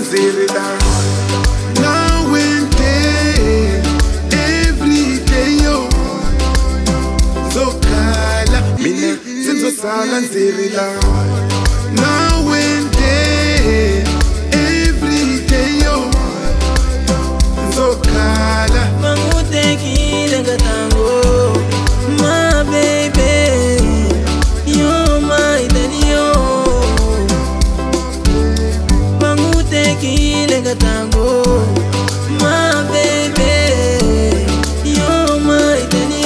nzirila. Now and then, every day yo. Zokala, mina sinzosala nzirila. Now and then, every day yo. Zokala, Mangutekile ngatango, my baby, you're my daddy. Mangutekile ngatango, my baby, you're my daddy.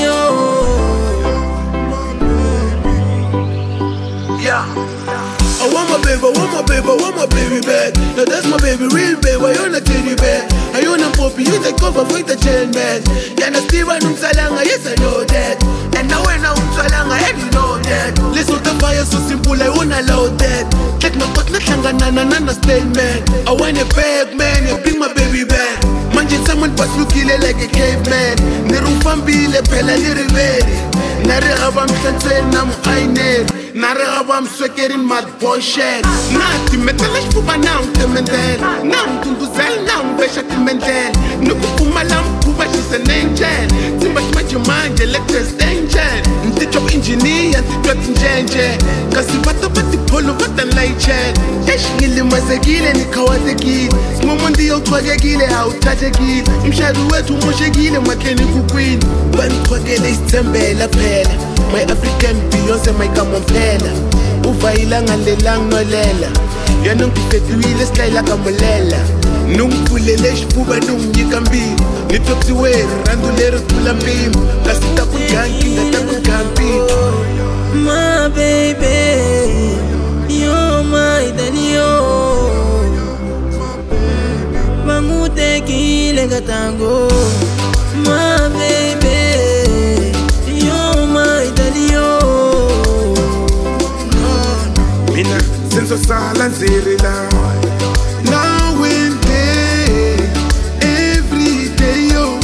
yeah. I want my baby, I want my baby, I want my baby back. Now that's my baby, real baby, I want a teddy bear. I want a puppy, you take cover for the chain man. Yana Steven Umsalanga, yes I know that. And now when I'm Umsalanga, I you know that. Listen to fire so simple, I won't allow that. Take my butt, not nana statement. I want a bag man, you bring my baby back. Manjin someone pass you kill it like a caveman. Nerufambile pela liriveri. Nare abam shansen nam aine. Nare abam swekeri mad boy shed. Nati metalash fuba nam temendel. Nam tunduzel nam besha temendel. Nuku pumalam kuba she's an angel. Timbach majuman electress angel. Ntitop engineer ntitop njenje. Kasi bata bati polo bata laiche. Esh ngili mazegile nikawategile. Smomondi yotwagegile hautajegile. Mshadu wetu moshegile makeni kukwini. Bantwagele istembela phela. My African Beyonce my kamompela. Uvailanga lelang nolela. Yana ngifethuile style kamolela. Nungipulele xifuva nunginyika mbili. Nitopsi weri randulero tula mpimo. Kasi takugangi ngatakugambi. My baby, you're my daddy. Mangutekile ngatango, my baby, you're my daddy. Mina sinzosala nzirila. Now and then, every day yo.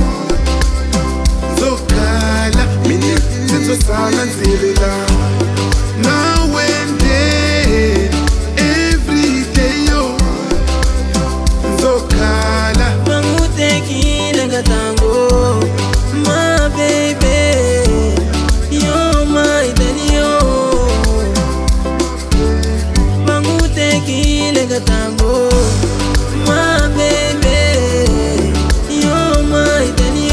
Zokala, mina sinzosala nzirila. Now and then, every day yo. Zokala, Mangutekile ngatango, my baby, you're my daddy. Mangutekile ngatango, my baby, you're my daddy.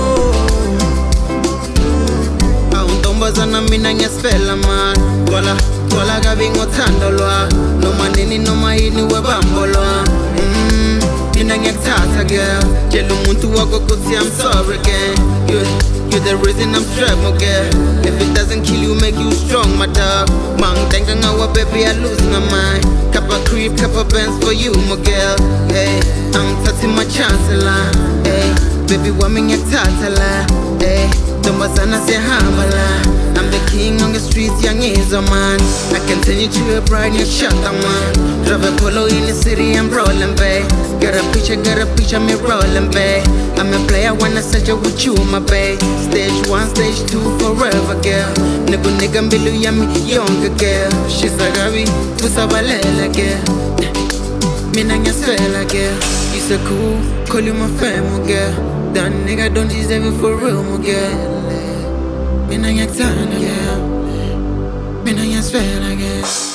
Awuntombazana mina ngiyasifela man. Twala kabi ngothandolwa. Noma nini noma yini webambolwa. Mina ngiyakuthatha girl. Tshela umuntu wakho ukuthi I'm sorry girl. You're the reason I'm struggling girl. If it doesn't kill you, make you strong my dog. Mangitenga ngawa baby I lose my mind. Kappa creep, kappa bands for you my girl. Hey, I'm taking my chance la. Hey, baby wami ngiyakuthatha la. Hey, ntombazana siyahamba la. I'm the king on the streets, young is a man. I can turn you to a bride, you shut down man. Drive a polo in the city, I'm rolling, babe. Got a picture, me rolling, babe. I'm a player, wanna set you with you, my babe. Stage 1, stage 2, forever, girl. Nigga, mbilu yummy, younger girl. She's like, Gabi, pusabalela, girl. Mina ngiyasifela, girl. You so cool, call you my family, girl. That nigga don't deserve it for real, my girl. Mina ngiyakuthandana girl. Mina ngiyasifela girl.